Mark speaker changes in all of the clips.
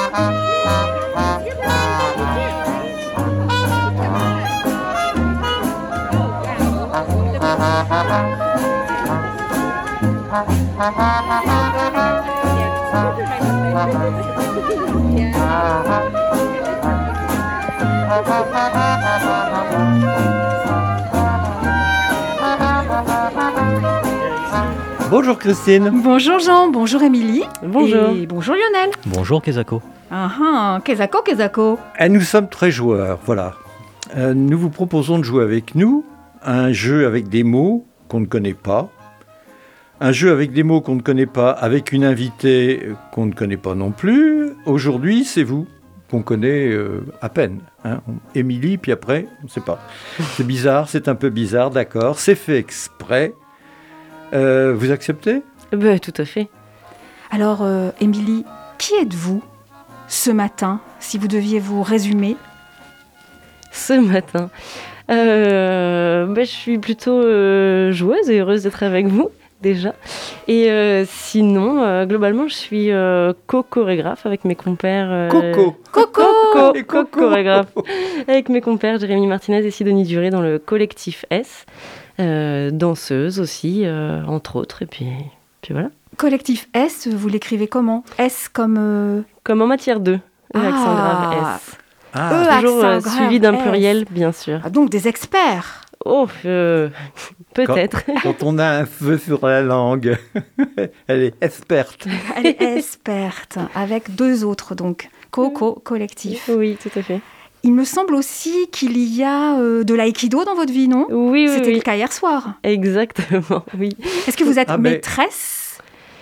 Speaker 1: Bonjour Christine.
Speaker 2: Bonjour Jean, bonjour Émilie.
Speaker 3: Bonjour.
Speaker 2: Et bonjour Lionel.
Speaker 4: Bonjour Kezako.
Speaker 2: Kezako.
Speaker 1: Nous sommes très joueurs, voilà. Nous vous proposons de jouer avec nous un jeu avec des mots qu'on ne connaît pas. Un jeu avec des mots qu'on ne connaît pas, avec une invitée qu'on ne connaît pas non plus. Aujourd'hui, c'est vous, qu'on connaît à peine. Émilie, puis après, on ne sait pas. C'est bizarre, c'est un peu bizarre, d'accord. C'est fait exprès. Vous acceptez ?
Speaker 3: Tout à fait.
Speaker 2: Alors, Émilie, qui êtes-vous ce matin, si vous deviez vous résumer ?
Speaker 3: Ce matin, je suis plutôt joueuse et heureuse d'être avec vous, déjà. Et sinon, globalement, je suis co-chorégraphe avec mes compères... Co-chorégraphe avec mes compères Jérémy Martinez et Sidonie Duré dans le collectif S. Danseuse aussi, entre autres, et puis voilà.
Speaker 2: Collectif S, vous l'écrivez comment ? S comme...
Speaker 3: Comme en matière 2, accent grave S. Toujours suivi d'un pluriel, bien sûr.
Speaker 2: Donc des experts.
Speaker 3: Oh, peut-être.
Speaker 1: Quand on a un feu sur la langue, elle est experte.
Speaker 2: Elle est experte, avec deux autres, donc. Collectif.
Speaker 3: Oui, tout à fait.
Speaker 2: Il me semble aussi qu'il y a de l'aïkido dans votre vie, non ?
Speaker 3: Oui.
Speaker 2: C'était le cas hier soir.
Speaker 3: Exactement, oui.
Speaker 2: Est-ce que vous êtes maîtresse ?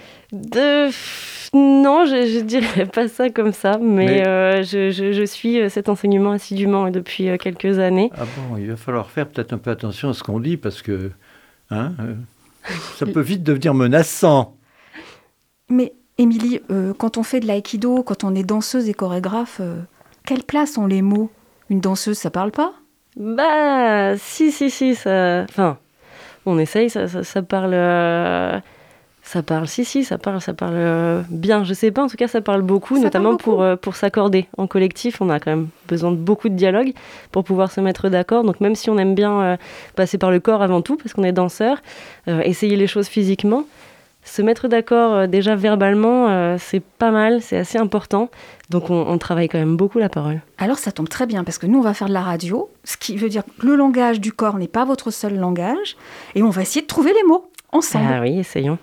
Speaker 3: Non, je dirais pas ça comme ça, mais je suis cet enseignement assidûment depuis quelques années.
Speaker 1: Ah bon, il va falloir faire peut-être un peu attention à ce qu'on dit, parce que ça peut vite devenir menaçant.
Speaker 2: Mais Émilie, quand on fait de l'aïkido, quand on est danseuse et chorégraphe, quelle place ont les mots ? Une danseuse, ça parle pas ?
Speaker 3: Si, ça... Enfin, on essaye, ça parle... Ça parle bien, je sais pas, en tout cas ça parle beaucoup,
Speaker 2: ça
Speaker 3: notamment
Speaker 2: parle beaucoup.
Speaker 3: Pour s'accorder. En collectif, on a quand même besoin de beaucoup de dialogue pour pouvoir se mettre d'accord, donc même si on aime bien passer par le corps avant tout, parce qu'on est danseur, essayer les choses physiquement, se mettre d'accord déjà verbalement, c'est pas mal, c'est assez important, donc on travaille quand même beaucoup la parole.
Speaker 2: Alors ça tombe très bien, parce que nous on va faire de la radio, ce qui veut dire que le langage du corps n'est pas votre seul langage, et on va essayer de trouver les mots ensemble.
Speaker 3: Ah oui, essayons.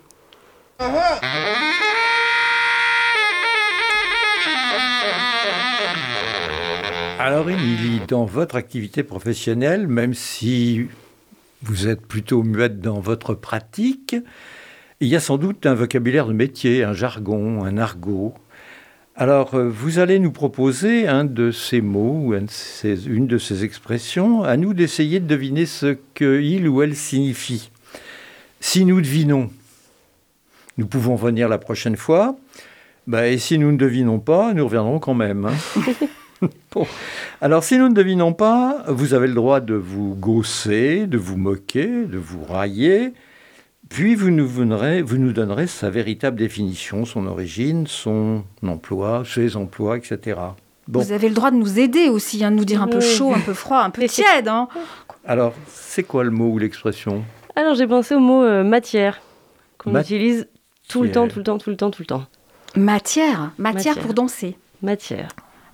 Speaker 1: Alors Émilie, dans votre activité professionnelle, même si vous êtes plutôt muette dans votre pratique, il y a sans doute un vocabulaire de métier, un jargon, un argot. Alors, vous allez nous proposer un de ces mots, ou une de ces expressions, à nous d'essayer de deviner ce qu'il ou elle signifie. Si nous devinons, nous pouvons venir la prochaine fois. Et si nous ne devinons pas, nous reviendrons quand même. Bon. Alors, si nous ne devinons pas, vous avez le droit de vous gausser, de vous moquer, de vous railler. Puis, vous nous donnerez sa véritable définition, son origine, son emploi, ses emplois, etc. Bon.
Speaker 2: Vous avez le droit de nous aider aussi, de nous dire un peu chaud, un peu froid, un peu tiède.
Speaker 1: Alors, c'est quoi le mot ou l'expression ?
Speaker 3: Alors, j'ai pensé au mot matière, qu'on utilise tout le temps. Matière
Speaker 2: pour danser.
Speaker 3: Matière.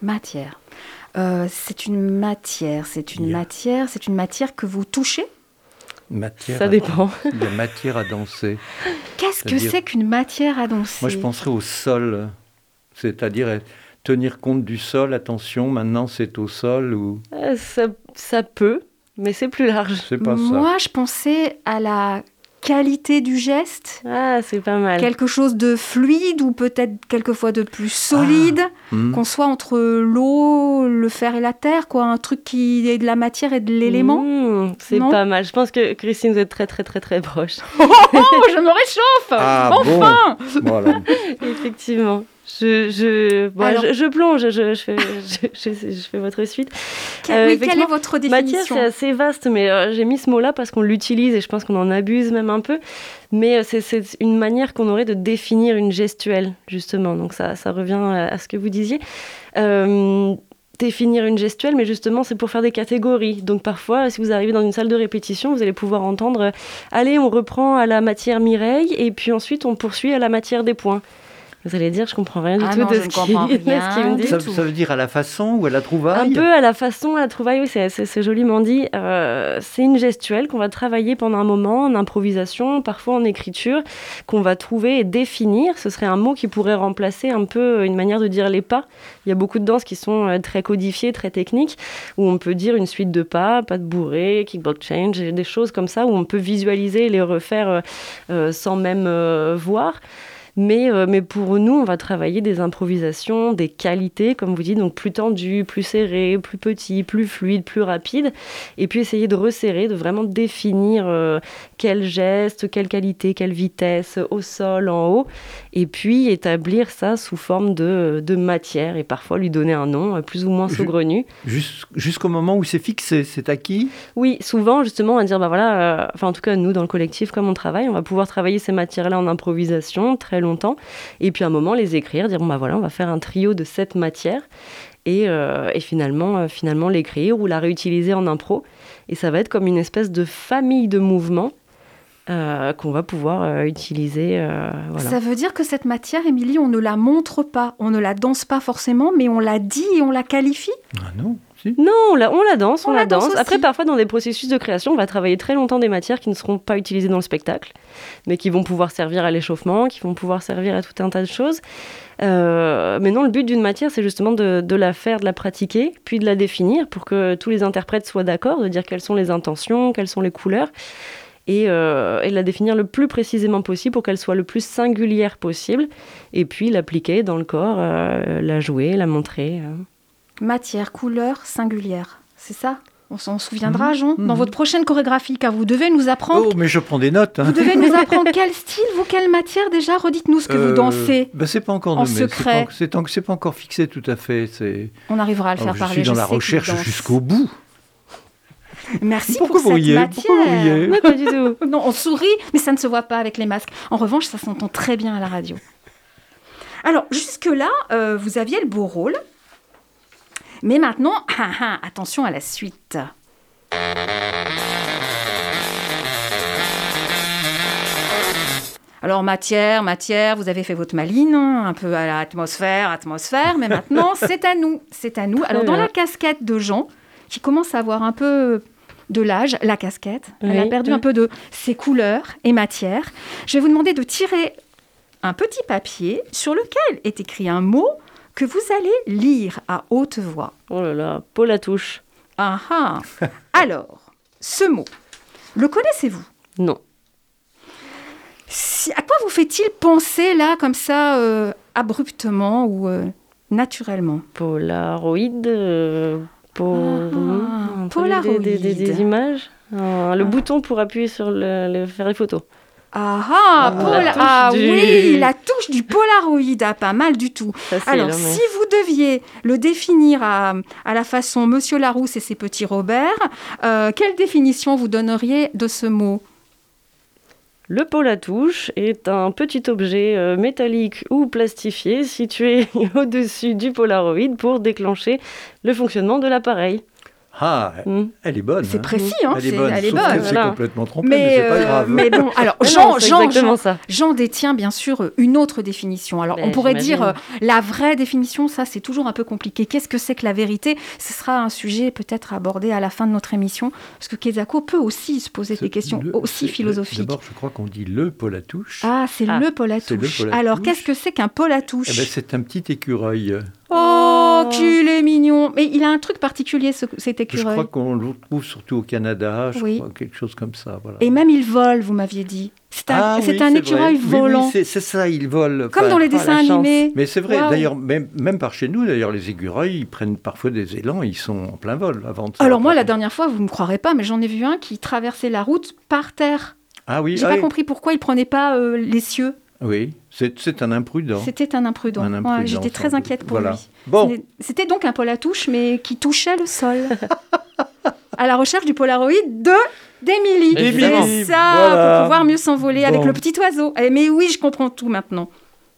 Speaker 2: C'est une matière que vous touchez ?
Speaker 3: Ça dépend.
Speaker 1: Il y a matière à danser.
Speaker 2: Qu'est-ce que c'est qu'une matière à danser ?
Speaker 1: Moi, je penserais au sol. C'est-à-dire tenir compte du sol. Attention, maintenant, c'est au sol ou...
Speaker 3: Ça peut, mais c'est plus large.
Speaker 1: C'est pas ça.
Speaker 2: Moi, je pensais à la qualité du geste.
Speaker 3: Ah, c'est pas mal.
Speaker 2: Quelque chose de fluide ou peut-être quelquefois de plus solide, qu'on soit entre l'eau, le fer et la terre, quoi. Un truc qui est de la matière et de l'élément.
Speaker 3: C'est pas mal. Je pense que Christine, vous êtes très, très, très, très proche.
Speaker 2: Je me réchauffe.
Speaker 1: Ah,
Speaker 2: enfin
Speaker 1: bon. Voilà.
Speaker 3: Effectivement. Je plonge, je fais votre suite.
Speaker 2: Quelle est votre définition ?
Speaker 3: Matière, c'est assez vaste, mais j'ai mis ce mot-là parce qu'on l'utilise et je pense qu'on en abuse même un peu. Mais c'est une manière qu'on aurait de définir une gestuelle, justement. Donc ça revient à ce que vous disiez. Définir une gestuelle, mais justement, c'est pour faire des catégories. Donc parfois, si vous arrivez dans une salle de répétition, vous allez pouvoir entendre « Allez, on reprend à la matière Mireille et puis ensuite on poursuit à la matière des points ». Vous allez dire, je comprends rien du tout de ce qu'il me dit.
Speaker 1: Ça veut dire à la façon ou à la trouvaille ?
Speaker 3: Un peu à la façon, à la trouvaille, oui, c'est joliment dit. C'est une gestuelle qu'on va travailler pendant un moment, en improvisation, parfois en écriture, qu'on va trouver et définir. Ce serait un mot qui pourrait remplacer un peu une manière de dire les pas. Il y a beaucoup de danses qui sont très codifiées, très techniques, où on peut dire une suite de pas de bourrée, kickbox change, des choses comme ça, où on peut visualiser et les refaire sans même voir. Mais pour nous, on va travailler des improvisations, des qualités, comme vous dites, donc plus tendues, plus serrées, plus petits, plus fluides, plus rapides. Et puis essayer de resserrer, de vraiment définir quel geste, quelle qualité, quelle vitesse, au sol, en haut. Et puis établir ça sous forme de matière et parfois lui donner un nom plus ou moins saugrenu.
Speaker 1: Jusqu'au moment où c'est fixé, c'est acquis ?
Speaker 3: Oui, souvent, justement, on va dire, en tout cas, nous, dans le collectif, comme on travaille, on va pouvoir travailler ces matières-là en improvisation très longtemps, et puis à un moment les écrire, dire on va faire un trio de 7 matières et finalement l'écrire ou la réutiliser en impro, et ça va être comme une espèce de famille de mouvements qu'on va pouvoir utiliser.
Speaker 2: Ça veut dire que cette matière, Émilie, on ne la montre pas, on ne la danse pas forcément, mais on la dit et on la qualifie ?
Speaker 1: Ah non. Si.
Speaker 3: Non, on la danse.
Speaker 2: Aussi.
Speaker 3: Après, parfois, dans des processus de création, on va travailler très longtemps des matières qui ne seront pas utilisées dans le spectacle, mais qui vont pouvoir servir à l'échauffement, qui vont pouvoir servir à tout un tas de choses. Mais non, le but d'une matière, c'est justement de la faire, de la pratiquer, puis de la définir pour que tous les interprètes soient d'accord, de dire quelles sont les intentions, quelles sont les couleurs, et de la définir le plus précisément possible pour qu'elle soit le plus singulière possible, et puis l'appliquer dans le corps, la jouer, la montrer.
Speaker 2: Matière, couleur, singulière, c'est ça ? On s'en souviendra, Jean, dans votre prochaine chorégraphie, car vous devez nous apprendre...
Speaker 1: Oh, mais je prends des notes.
Speaker 2: Vous devez nous apprendre quel style, quelle matière déjà ? Redites-nous ce que vous dansez.
Speaker 1: C'est pas encore
Speaker 2: en secret.
Speaker 1: C'est pas encore fixé tout à fait.
Speaker 2: On arrivera à le faire parler.
Speaker 1: Je suis dans la recherche jusqu'au bout.
Speaker 2: Merci pour cette matière.
Speaker 1: Pourquoi vous riez ?
Speaker 3: Non, pas du tout.
Speaker 2: Non, on sourit, mais ça ne se voit pas avec les masques. En revanche, ça s'entend très bien à la radio. Alors, jusque-là, vous aviez le beau rôle. Mais maintenant, attention à la suite. Alors, matière, vous avez fait votre maline, un peu à l'atmosphère, mais maintenant, c'est à nous. Alors, dans la casquette de Jean, qui commence à avoir un peu de l'âge, la casquette, elle a perdu un peu de ses couleurs et matières. Je vais vous demander de tirer un petit papier sur lequel est écrit un mot que vous allez lire à haute voix.
Speaker 3: Oh là là, Paul à touche.
Speaker 2: Alors, ce mot, le connaissez-vous ?
Speaker 3: Non.
Speaker 2: À quoi vous fait-il penser, là, comme ça, abruptement ou naturellement ?
Speaker 3: Polaroid,
Speaker 2: Polaroid.
Speaker 3: Des images. Le bouton pour appuyer sur faire les photos.
Speaker 2: Oui, la touche du Polaroid, pas mal du tout. Alors, si vous deviez le définir à la façon Monsieur Larousse et ses petits Robert, quelle définition vous donneriez de ce mot ?
Speaker 3: Le Paul à touche est un petit objet métallique ou plastifié situé au-dessus du Polaroid pour déclencher le fonctionnement de l'appareil.
Speaker 1: Elle est bonne.
Speaker 2: C'est précis, hein.
Speaker 1: Elle est bonne. C'est complètement trompé,
Speaker 2: mais
Speaker 1: c'est pas grave.
Speaker 2: Mais bon, alors Jean détient bien sûr une autre définition. Alors on pourrait dire la vraie définition, ça c'est toujours un peu compliqué. Qu'est-ce que c'est que la vérité ? Ce sera un sujet peut-être abordé à la fin de notre émission, parce que Kezako peut aussi se poser des questions aussi philosophiques.
Speaker 1: D'abord, je crois qu'on dit le Paul à touche.
Speaker 2: Le Paul à touche. Alors qu'est-ce que c'est qu'un Paul à touche ?
Speaker 1: C'est un petit écureuil.
Speaker 2: Oh, qu'il est mignon. Mais il a un truc particulier, cet écureuil.
Speaker 1: Je crois qu'on le trouve surtout au Canada, crois, quelque chose comme ça. Voilà.
Speaker 2: Et même il vole, vous m'aviez dit. C'est un écureuil volant.
Speaker 1: Oui, c'est ça, il vole.
Speaker 2: Comme dans les dessins animés.
Speaker 1: Mais c'est vrai, d'ailleurs, même par chez nous, d'ailleurs, les écureuils, ils prennent parfois des élans, ils sont en plein vol avant de...
Speaker 2: Alors moi, la dernière fois, vous ne me croirez pas, mais j'en ai vu un qui traversait la route par terre.
Speaker 1: Ah oui.
Speaker 2: J'ai pas compris pourquoi il prenait pas les cieux.
Speaker 1: Oui. C'est un imprudent.
Speaker 2: C'était un imprudent.
Speaker 1: Un imprudent,
Speaker 2: Ouais, j'étais très inquiète pour
Speaker 1: voilà.
Speaker 2: lui.
Speaker 1: Bon.
Speaker 2: C'était donc un Polatouche, mais qui touchait le sol. À la recherche du Polaroid d'Émilie.
Speaker 3: Évidemment.
Speaker 2: C'est ça,
Speaker 1: Voilà.
Speaker 2: pour pouvoir mieux s'envoler avec
Speaker 1: Bon.
Speaker 2: le petit oiseau. Eh, mais oui, je comprends tout maintenant.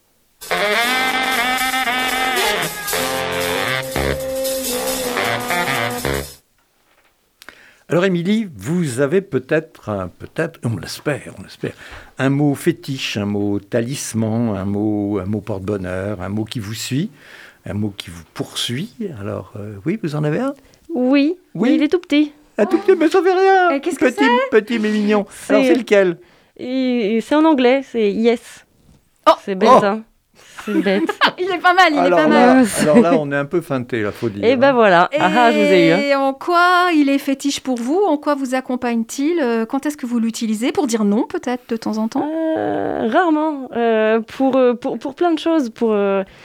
Speaker 1: Alors, Émilie, vous avez peut-être, on l'espère, un mot fétiche, un mot talisman, un mot porte-bonheur, un mot qui vous suit, un mot qui vous poursuit. Alors, oui, vous en avez un?
Speaker 3: Oui,
Speaker 1: Oui.
Speaker 3: mais il est tout petit.
Speaker 1: Un tout petit, mais ça fait rien.
Speaker 2: Et qu'est-ce que
Speaker 1: Petit mais mignon.
Speaker 3: C'est-
Speaker 1: Alors, c'est lequel?
Speaker 3: Et c'est en anglais, c'est yes.
Speaker 2: Oh.
Speaker 3: C'est bête,
Speaker 1: Oh.
Speaker 3: hein. C'est bête.
Speaker 2: Il est pas mal, il est
Speaker 1: alors,
Speaker 2: pas
Speaker 1: là,
Speaker 2: mal.
Speaker 1: alors là, on est un peu feinté, là, faut dire.
Speaker 3: Et ben voilà. Ah, je vous ai eu. Hein.
Speaker 2: Et en quoi il est fétiche pour vous? En quoi vous accompagne-t-il? Quand est-ce que vous l'utilisez? Pour dire non, peut-être, de temps en temps?
Speaker 3: Rarement. Pour plein de choses. Pour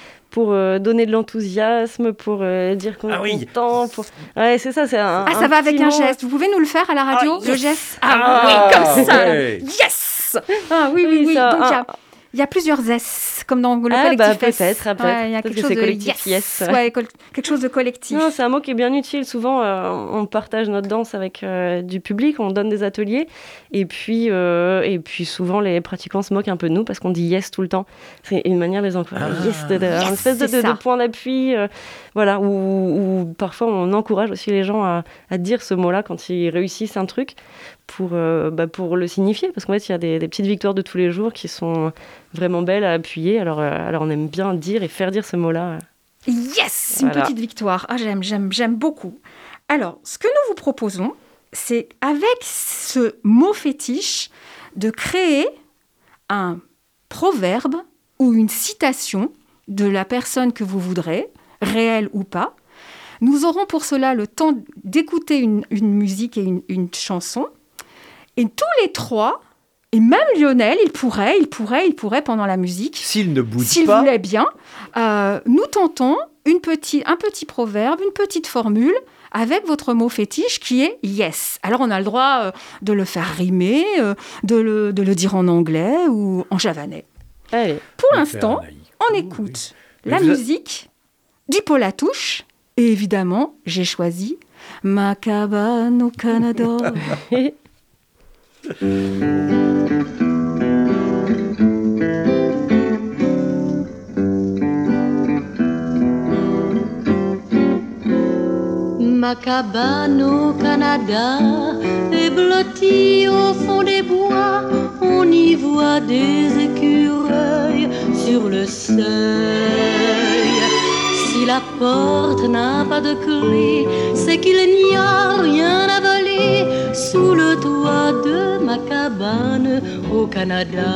Speaker 3: donner de l'enthousiasme, pour dire qu'on
Speaker 1: Ah oui.
Speaker 3: est content. Ouais, c'est ça, c'est un.
Speaker 2: Ah, ça va avec
Speaker 3: petit
Speaker 2: un
Speaker 3: mot.
Speaker 2: geste. Vous pouvez nous le faire à la radio?
Speaker 3: Ah,
Speaker 2: Le
Speaker 3: yes.
Speaker 2: geste?
Speaker 1: Ah,
Speaker 2: oui, comme ça. là.
Speaker 1: ouais.
Speaker 2: Yes! Ah oui, oui,
Speaker 3: Oui,
Speaker 2: oui.
Speaker 3: ça,
Speaker 2: Donc,
Speaker 3: ah.
Speaker 2: il y a plusieurs S, comme dans le
Speaker 3: Ah,
Speaker 2: collectif
Speaker 3: bah,
Speaker 2: S.
Speaker 3: peut-être, après.
Speaker 2: Ouais, il y a
Speaker 3: Peut-être
Speaker 2: quelque
Speaker 3: que
Speaker 2: chose
Speaker 3: c'est
Speaker 2: de
Speaker 3: collectif yes.
Speaker 2: Ouais, quelque chose de collectif.
Speaker 3: Non, c'est un mot qui est bien utile. Souvent, on partage notre danse avec du public, on donne des ateliers, et puis souvent les pratiquants se moquent un peu de nous parce qu'on dit yes tout le temps. C'est une manière de les encourager.
Speaker 2: Yes,
Speaker 3: Une espèce
Speaker 2: c'est ça.
Speaker 3: de point d'appui, voilà. Ou parfois on encourage aussi les gens à dire ce mot-là quand ils réussissent un truc pour le signifier, parce qu'en fait il y a des petites victoires de tous les jours qui sont vraiment belles à appuyer. Alors on aime bien dire et faire dire ce mot-là.
Speaker 2: Yes,
Speaker 3: Voilà.
Speaker 2: une petite victoire. Ah, j'aime beaucoup. Alors, ce que nous vous proposons, c'est avec ce mot fétiche de créer un proverbe ou une citation de la personne que vous voudrez, réelle ou pas. Nous aurons pour cela le temps d'écouter une musique et une chanson. Et tous les trois, et même Lionel, il pourrait pendant la musique,
Speaker 1: S'il ne bouge
Speaker 2: s'il
Speaker 1: pas,
Speaker 2: voulait bien, nous tentons un petit proverbe, une petite formule avec votre mot fétiche qui est yes. Alors on a le droit de le faire rimer, de le dire en anglais ou en javanais.
Speaker 3: Allez.
Speaker 2: Pour
Speaker 1: on va
Speaker 2: l'instant,
Speaker 1: faire un haïku,
Speaker 2: on
Speaker 1: oui.
Speaker 2: écoute
Speaker 1: Mais
Speaker 2: la
Speaker 1: vous a-
Speaker 2: musique du Polatouche. Et évidemment, j'ai choisi Ma cabane au Canada.
Speaker 4: Ma cabane au Canada est blottie au fond des bois. On y voit des écureuils sur le seuil. Si la porte n'a pas de clé, c'est qu'il n'y a rien à voler sous le toit de ma cabane au Canada.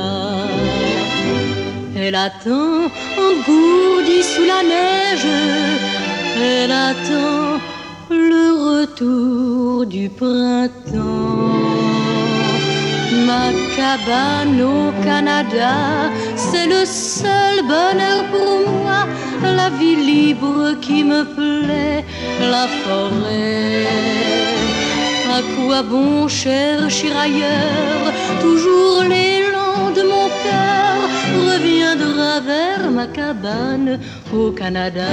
Speaker 4: Elle attend engourdie sous la neige. Elle attend le retour du printemps. Ma cabane au Canada, c'est le seul bonheur pour moi. La vie libre qui me plaît, la forêt. À quoi bon chercher ailleurs? Toujours l'élan de mon cœur reviendra vers ma cabane au Canada.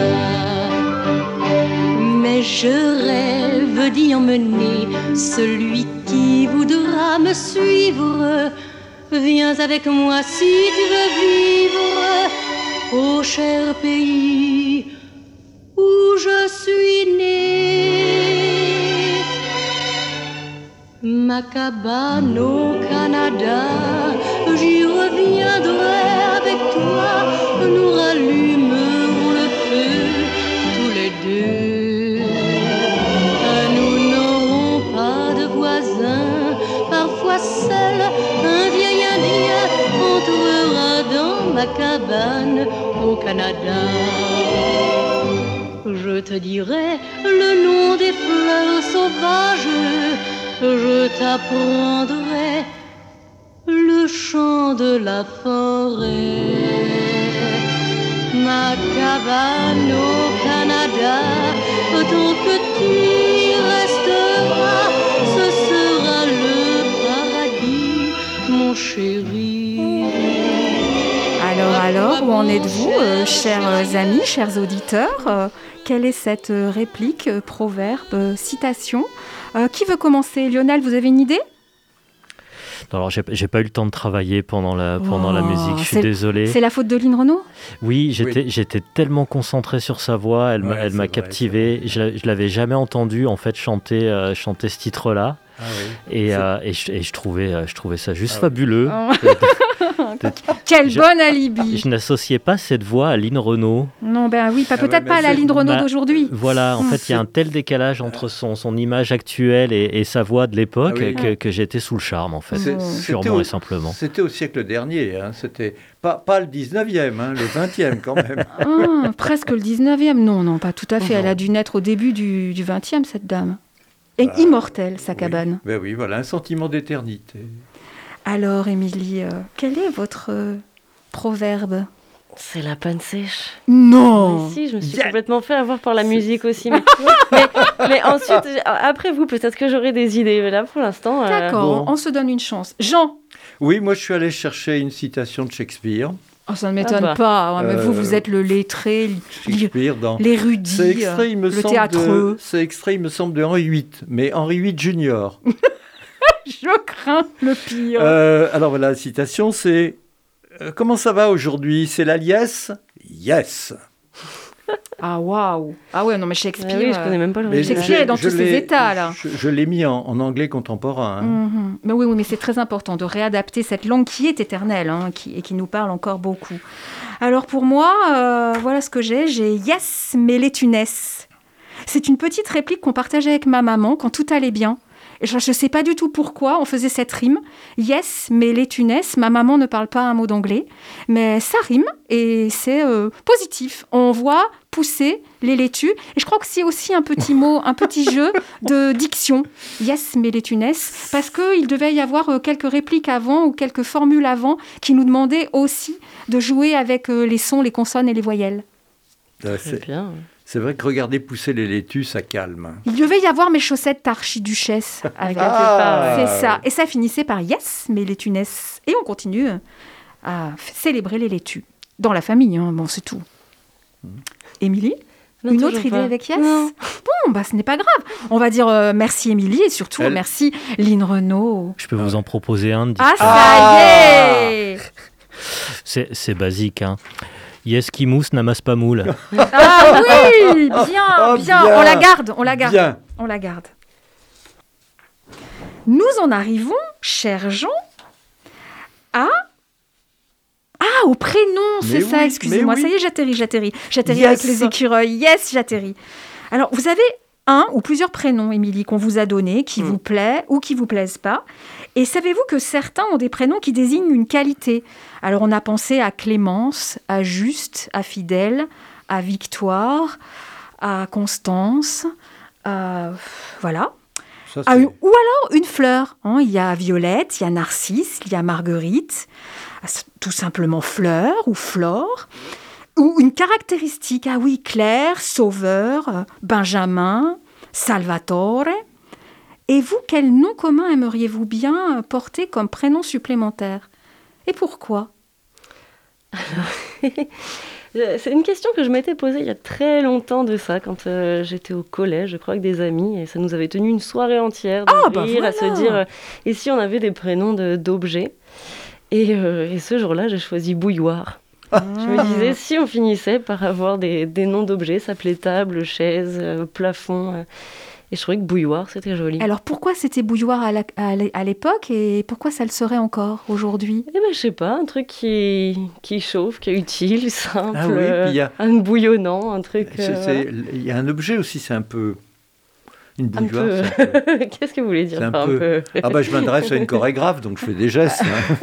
Speaker 4: Mais je rêve d'y emmener celui qui voudra me suivre. Viens avec moi si tu veux vivre au cher pays où je suis né. Ma cabane au Canada, j'y reviendrai avec toi. Nous rallumerons le feu tous les deux. Nous n'aurons pas de voisins. Parfois seul, un vieil Indien entrera dans ma cabane au Canada. Je te dirai le nom des fleurs sauvages. Je t'apprendrai le chant de la forêt. Ma cabane au Canada, tant que tu y resteras, ce sera le paradis, mon chéri.
Speaker 2: Alors Alors, où en êtes-vous, chers amis, chers auditeurs quelle est cette réplique, proverbe, citation qui veut commencer? Lionel, vous avez une idée?
Speaker 5: Alors, j'ai pas eu le temps de travailler pendant la musique, je suis désolé.
Speaker 2: C'est la faute de Lynn Renaud?
Speaker 5: Oui, j'étais tellement concentré sur sa voix, elle m'a captivé. Je l'avais jamais entendu en fait chanter ce titre-là. Ah oui. Et je trouvais ça juste fabuleux.
Speaker 2: Quel bon alibi!
Speaker 5: Je n'associais pas cette voix à Lynn Renaud.
Speaker 2: Non, ben oui, peut-être pas à la Lynn Renaud d'aujourd'hui.
Speaker 5: Voilà, en fait, il y a un tel décalage entre son image actuelle et sa voix de l'époque que j'étais sous le charme, en fait, purement et simplement.
Speaker 1: C'était au siècle dernier, hein, c'était pas le 19e, hein, le 20e quand même.
Speaker 2: Presque le 19e, non, pas tout à fait. Elle a dû naître au début du 20e, cette dame. Et immortelle, sa cabane.
Speaker 1: Ben oui, voilà, un sentiment d'éternité.
Speaker 2: Alors, Émilie, quel est votre proverbe?
Speaker 3: C'est la panne sèche.
Speaker 2: Non.
Speaker 3: Mais si, je me suis complètement fait avoir par la musique aussi. Mais ensuite, après vous, peut-être que j'aurai des idées. Mais là, pour l'instant...
Speaker 2: D'accord, on se donne une chance. Jean?
Speaker 1: Oui, moi, je suis allé chercher une citation de Shakespeare.
Speaker 2: Oh, ça ne m'étonne pas. Mais vous êtes le lettré, l'érudit, le théâtreux.
Speaker 1: C'est extrait, il me semble, de Henri VIII, mais Henri VIII Junior.
Speaker 2: Je crains le pire.
Speaker 1: Alors voilà, la citation, c'est comment ça va aujourd'hui? C'est la liesse? Yes.
Speaker 2: Ah waouh. Ah ouais, non mais Shakespeare.
Speaker 3: Oui, je connais même pas le
Speaker 2: Shakespeare est dans tous ses états là.
Speaker 1: Je l'ai mis en anglais contemporain. Hein.
Speaker 2: Mais oui, mais c'est très important de réadapter cette langue qui est éternelle et qui nous parle encore beaucoup. Alors pour moi, voilà ce que j'ai yes, mais les tunesses. C'est une petite réplique qu'on partageait avec ma maman quand tout allait bien. Je ne sais pas du tout pourquoi on faisait cette rime. Yes, mais les tunesses, ma maman ne parle pas un mot d'anglais, mais ça rime et c'est positif. On voit pousser les laitues. Et je crois que c'est aussi un petit mot, un petit jeu de diction. Yes, mais les tunesses, parce qu'il devait y avoir quelques répliques avant ou quelques formules avant qui nous demandaient aussi de jouer avec les sons, les consonnes et les voyelles.
Speaker 3: C'est bien.
Speaker 1: C'est vrai que regarder pousser les laitues, ça calme.
Speaker 2: Il devait y avoir mes chaussettes d'archiduchesse. C'est ça. Et ça finissait par yes, mais les tunesses. Et on continue à célébrer les laitues. Dans la famille, bon, c'est tout. Émilie, une autre idée avec yes? Non. Bon, ce n'est pas grave. On va dire merci Émilie et surtout merci Lynn Renaud.
Speaker 5: Je peux vous en proposer un.
Speaker 2: Ça y est.
Speaker 5: C'est basique, hein. Yes, qui mousse n'amasse pas moule.
Speaker 2: Ah oui, bien. On la garde. Nous en arrivons, cher Jean, au prénom, c'est ça, excusez-moi. Ça y est, j'atterris yes. Avec les écureuils. Yes, j'atterris. Alors, vous avez un ou plusieurs prénoms, Émilie, qu'on vous a donnés, qui vous plaît ou qui vous plaisent pas. Et savez-vous que certains ont des prénoms qui désignent une qualité? Alors, on a pensé à Clémence, à Juste, à Fidèle, à Victoire, à Constance, voilà.
Speaker 1: Ça,
Speaker 2: ou alors une fleur. Il y a Violette, il y a Narcisse, il y a Marguerite, tout simplement Fleur ou Flore. Ou une caractéristique, Claire, Sauveur, Benjamin, Salvatore. Et vous, quel nom commun aimeriez-vous bien porter comme prénom supplémentaire? Et pourquoi?
Speaker 3: C'est une question que je m'étais posée il y a très longtemps de ça, quand j'étais au collège, je crois, avec des amis, et ça nous avait tenu une soirée entière de rire, à se dire, et si on avait des prénoms d'objets? Et ce jour-là, j'ai choisi Bouilloire. Je me disais, si on finissait par avoir des noms d'objets, ça s'appelait table, chaise, plafond... Et je trouvais que Bouilloire, c'était joli.
Speaker 2: Alors, pourquoi c'était Bouilloire à l'époque et pourquoi ça le serait encore aujourd'hui?
Speaker 3: Je sais pas, un truc qui chauffe, qui est utile, simple, un bouillonnant, un truc...
Speaker 1: Il y a un objet aussi, c'est un peu... Une bouilloire,
Speaker 3: Qu'est-ce que vous voulez dire par
Speaker 1: un peu... je m'adresse à une chorégraphe, donc je fais des gestes.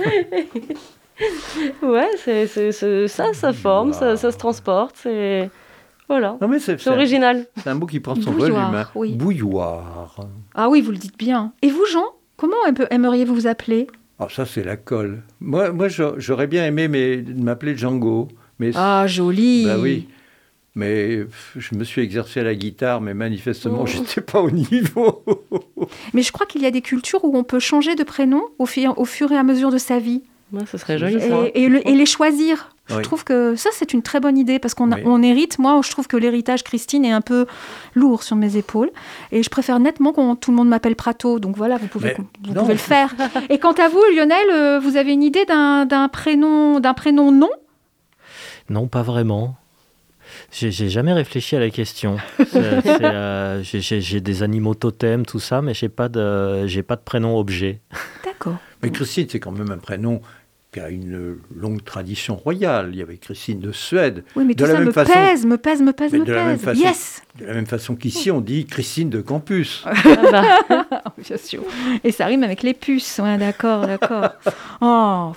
Speaker 3: Ouais, ça forme, ça se transporte, c'est... Voilà,
Speaker 1: non, mais
Speaker 3: c'est original.
Speaker 1: C'est un mot qui prend son
Speaker 2: Bouilloire,
Speaker 1: volume.
Speaker 2: Oui.
Speaker 1: Bouilloire.
Speaker 2: Ah oui, vous le dites bien. Et vous, Jean, comment aimeriez-vous vous appeler?
Speaker 1: Ça, c'est la colle. Moi j'aurais bien aimé m'appeler Django. Mais
Speaker 2: joli.
Speaker 1: Oui. Mais je me suis exercé à la guitare, mais manifestement, je n'étais pas au niveau.
Speaker 2: Mais je crois qu'il y a des cultures où on peut changer de prénom au fur et à mesure de sa vie.
Speaker 3: Ce serait joli, ça.
Speaker 2: Et les choisir. Je trouve que ça, c'est une très bonne idée parce qu'on hérite. Moi, je trouve que l'héritage Christine est un peu lourd sur mes épaules. Et je préfère nettement quand tout le monde m'appelle Prato. Donc voilà, vous pouvez le faire. Et quant à vous, Lionel, vous avez une idée d'un prénom non ?
Speaker 5: Non, pas vraiment. J'ai jamais réfléchi à la question. J'ai des animaux totems, tout ça, mais j'ai pas de prénom objet.
Speaker 2: D'accord.
Speaker 1: Mais Christine, c'est quand même un prénom qui a une longue tradition royale. Il y avait Christine de Suède.
Speaker 2: Oui, mais tout ça me pèse. Yes.
Speaker 1: De la même façon qu'ici, on dit Christine de Campus.
Speaker 2: Bien sûr. Et ça rime avec les puces. Ouais, d'accord. Oh.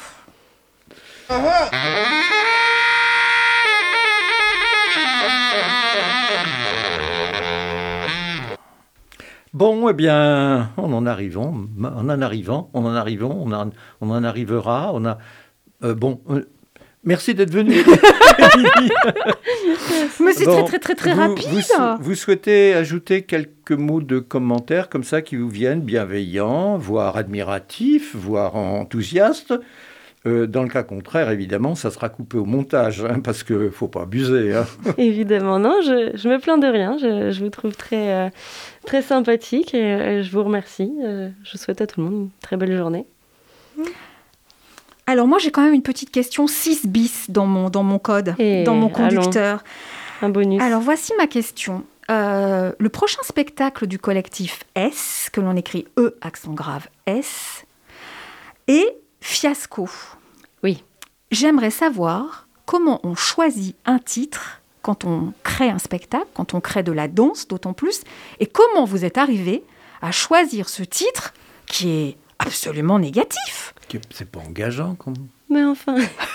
Speaker 1: Bon, eh bien, on en arrivera. Merci d'être venu.
Speaker 2: Mais c'est très rapide.
Speaker 1: Vous souhaitez ajouter quelques mots de commentaires comme ça qui vous viennent, bienveillants, voire admiratifs, voire enthousiastes. Dans le cas contraire, évidemment, ça sera coupé au montage, parce qu'il ne faut pas abuser.
Speaker 3: Évidemment, non, je me plains de rien. Je vous trouve très sympathique et je vous remercie. Je souhaite à tout le monde une très belle journée.
Speaker 2: Alors moi, j'ai quand même une petite question 6 bis dans mon code, dans mon conducteur.
Speaker 3: Allons, un bonus.
Speaker 2: Alors voici ma question. Le prochain spectacle du collectif S, que l'on écrit E, accent grave, S, est Fiasco.
Speaker 3: Oui.
Speaker 2: J'aimerais savoir comment on choisit un titre quand on crée un spectacle, quand on crée de la danse d'autant plus, et comment vous êtes arrivé à choisir ce titre qui est absolument négatif.
Speaker 1: C'est pas engageant, quand même.
Speaker 3: Mais enfin...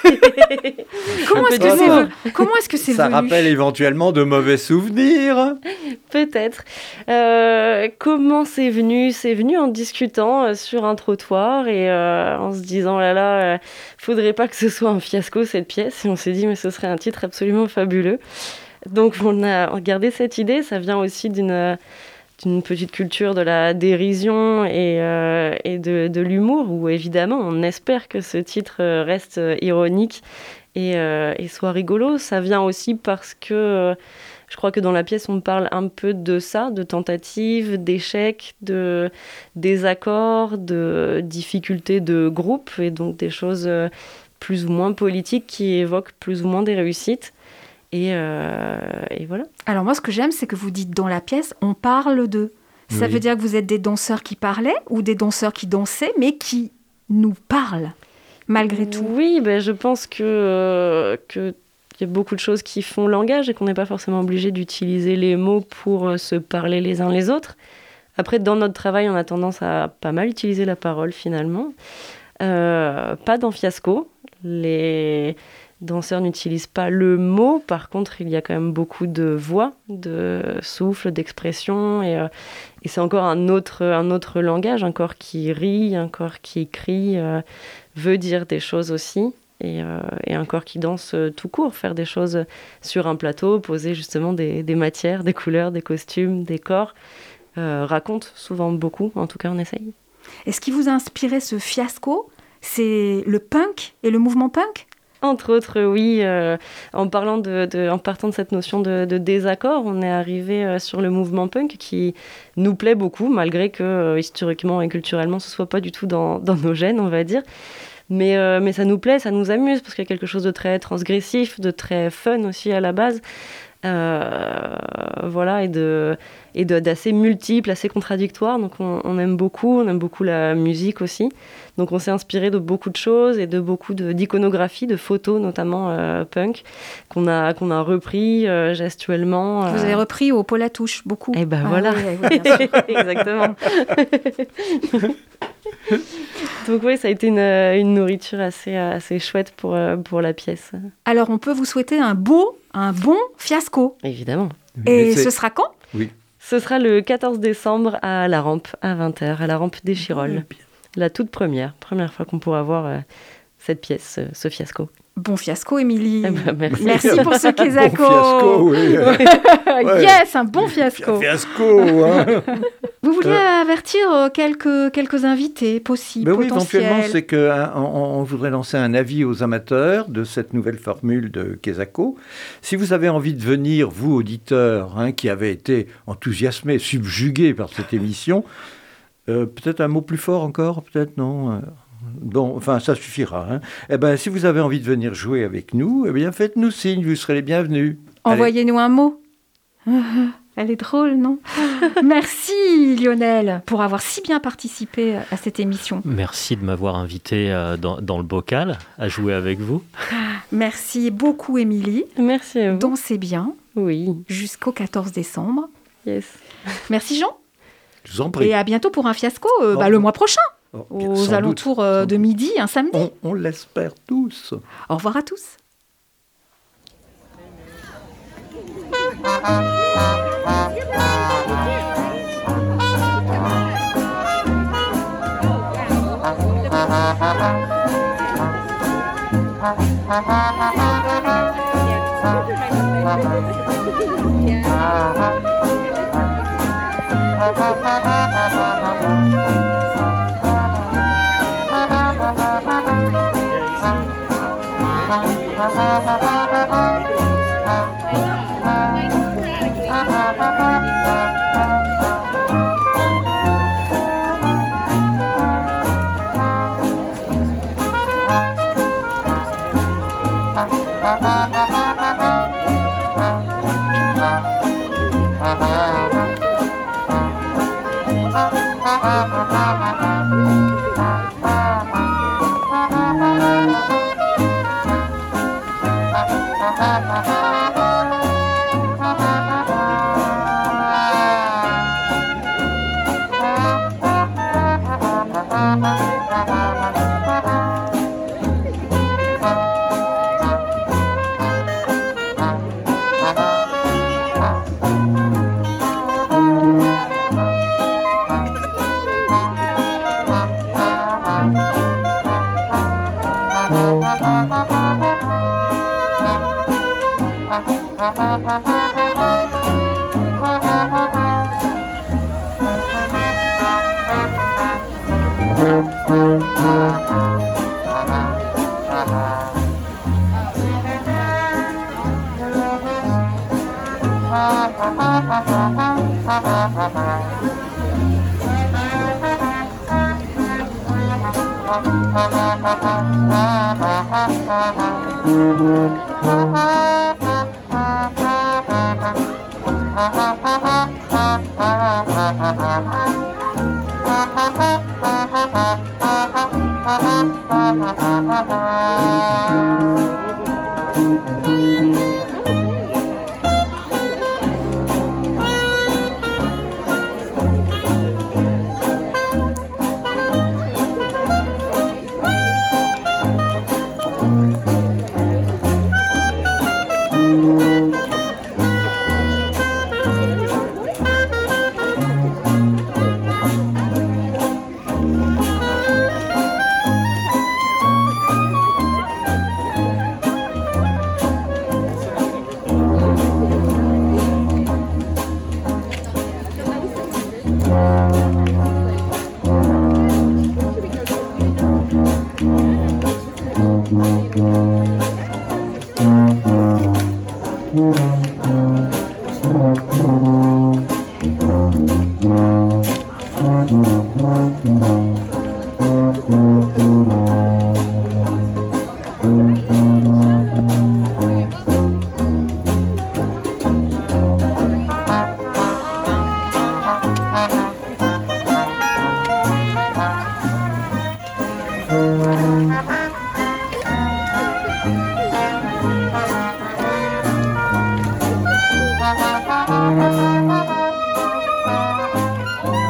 Speaker 2: Comment est-ce que c'est
Speaker 1: Ça
Speaker 2: venu ?
Speaker 1: rappelle éventuellement de mauvais souvenirs.
Speaker 3: Peut-être. Comment c'est venu ? C'est venu en discutant sur un trottoir et en se disant, faudrait pas que ce soit un fiasco cette pièce. Et on s'est dit, mais ce serait un titre absolument fabuleux. Donc on a gardé cette idée. Ça vient aussi d'une petite culture de la dérision et de l'humour, où évidemment on espère que ce titre reste ironique et soit rigolo. Ça vient aussi parce que je crois que dans la pièce on parle un peu de ça, de tentatives, d'échecs, de désaccords, de difficultés de groupe, et donc des choses plus ou moins politiques qui évoquent plus ou moins des réussites. Et voilà.
Speaker 2: Alors moi, ce que j'aime, c'est que vous dites dans la pièce, on parle de. Ça veut dire que vous êtes des danseurs qui parlaient ou des danseurs qui dansaient, mais qui nous parlent, malgré tout.
Speaker 3: Oui, je pense que y a beaucoup de choses qui font langage et qu'on n'est pas forcément obligé d'utiliser les mots pour se parler les uns les autres. Après, dans notre travail, on a tendance à pas mal utiliser la parole, finalement. Pas dans Fiasco. Les danseurs n'utilisent pas le mot, par contre il y a quand même beaucoup de voix, de souffle, d'expression, et c'est encore un autre langage, un corps qui rit, un corps qui crie, veut dire des choses aussi, et un corps qui danse tout court, faire des choses sur un plateau, poser justement des matières, des couleurs, des costumes, des corps, raconte souvent beaucoup, en tout cas on essaye.
Speaker 2: Et ce qui vous a inspiré ce Fiasco, c'est le punk et le mouvement punk ?
Speaker 3: Entre autres, oui. En partant de cette notion de désaccord, on est arrivé sur le mouvement punk qui nous plaît beaucoup, malgré que historiquement et culturellement, ce ne soit pas du tout dans nos gènes, on va dire. Mais ça nous plaît, ça nous amuse, parce qu'il y a quelque chose de très transgressif, de très fun aussi à la base. Voilà, et d'assez multiple, assez contradictoire. Donc on aime beaucoup la musique aussi. Donc on s'est inspiré de beaucoup de choses et de beaucoup d'iconographie, de photos notamment punk, qu'on a repris gestuellement.
Speaker 2: Vous avez repris au Paul Latouche, beaucoup.
Speaker 3: Et voilà.
Speaker 2: Oui, bien sûr.
Speaker 3: Exactement. Donc oui, ça a été une nourriture assez chouette pour la pièce.
Speaker 2: Alors on peut vous souhaiter un bon Fiasco.
Speaker 3: Évidemment.
Speaker 2: Et ce sera quand ?
Speaker 1: Oui.
Speaker 3: Ce sera le 14 décembre à la Rampe, à 20h, à la Rampe des Chirolles. La toute première fois qu'on pourra voir cette pièce, ce Fiasco.
Speaker 2: Bon Fiasco, Émilie.
Speaker 3: Merci.
Speaker 2: Merci pour ce Quesaco.
Speaker 1: Bon Fiasco, oui.
Speaker 2: Yes, un bon Fiasco.
Speaker 1: Fiasco, hein.
Speaker 2: Vous Vous vouliez avertir quelques invités possibles,
Speaker 1: oui,
Speaker 2: potentiels.
Speaker 1: éventuellement, c'est qu'on voudrait lancer un avis aux amateurs de cette nouvelle formule de Kesako. Si vous avez envie de venir, vous, auditeurs, qui avez été enthousiasmés, subjugués par cette émission, peut-être un mot plus fort encore, peut-être, non Bon, enfin, ça suffira. Eh bien, si vous avez envie de venir jouer avec nous, eh bien, faites-nous signe, vous serez les bienvenus.
Speaker 2: Envoyez-nous un mot. Elle est drôle, non? Merci Lionel pour avoir si bien participé à cette émission.
Speaker 5: Merci de m'avoir invité dans le bocal à jouer avec vous.
Speaker 2: Merci beaucoup Émilie.
Speaker 3: Merci à vous.
Speaker 2: Dansez bien.
Speaker 3: Oui.
Speaker 2: Jusqu'au 14 décembre.
Speaker 3: Yes.
Speaker 2: Merci Jean.
Speaker 1: Je vous en prie.
Speaker 2: Et à bientôt pour un fiasco le mois prochain. Aux alentours de midi, un samedi.
Speaker 1: On l'espère tous.
Speaker 2: Au revoir à tous.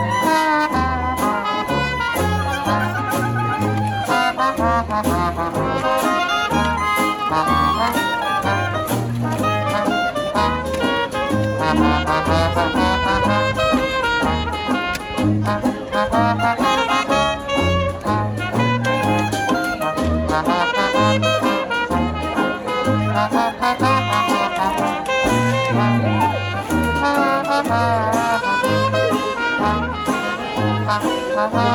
Speaker 6: Thank you.
Speaker 4: ah, ah.